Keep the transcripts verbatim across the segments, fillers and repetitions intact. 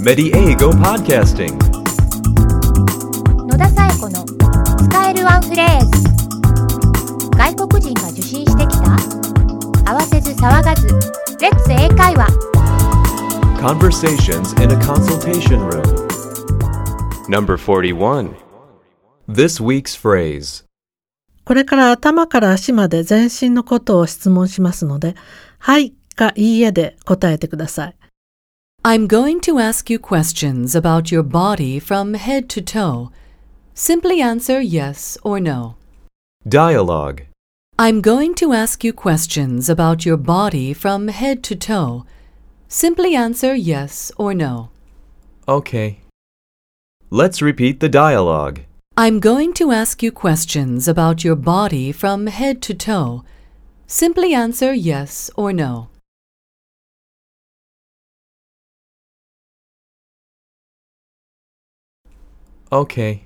Mediego Podcasting 野田紗友子の使えるワンフレーズ。外国人が受信してきた？慌てず騒がずレッツ英会話。 Conversations in a Consultation Room Number forty-one This week's phrase これから頭から足まで全身のことを質問しますので、はいかいいえで答えてください。 I'm going to ask you questions about your body from head to toe. Simply answer yes or no. Dialogue I'm going to ask you questions about your body from head to toe. Simply answer yes or no. Okay. Let's repeat the dialogue. I'm going to ask you questions about your body from head to toe. Simply answer yes or no. Okay.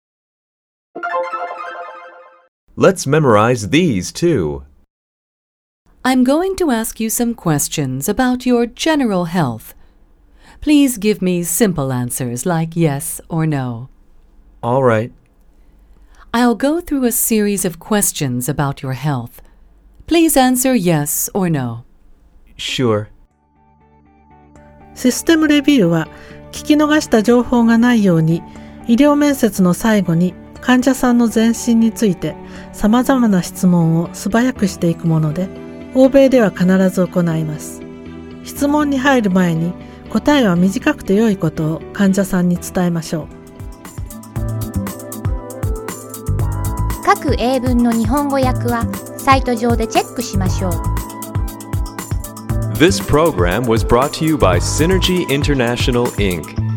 Let's memorize these too. I'm going to ask you some questions about your general health. Please give me simple answers like yes or no. All right. I'll go through a series of questions about your health. Please answer yes or no. Sure. システムレビューは聞き逃した情報がないように医療面接の最後に患者さんの全身について様々な質問を素早くしていくもので、欧米では必ず行います。質問に入る前に答えは短くて良いことを患者さんに伝えましょう。 各英文の日本語訳はサイト上でチェックしましょう。 This program was brought to you by Synergy International, Incorporated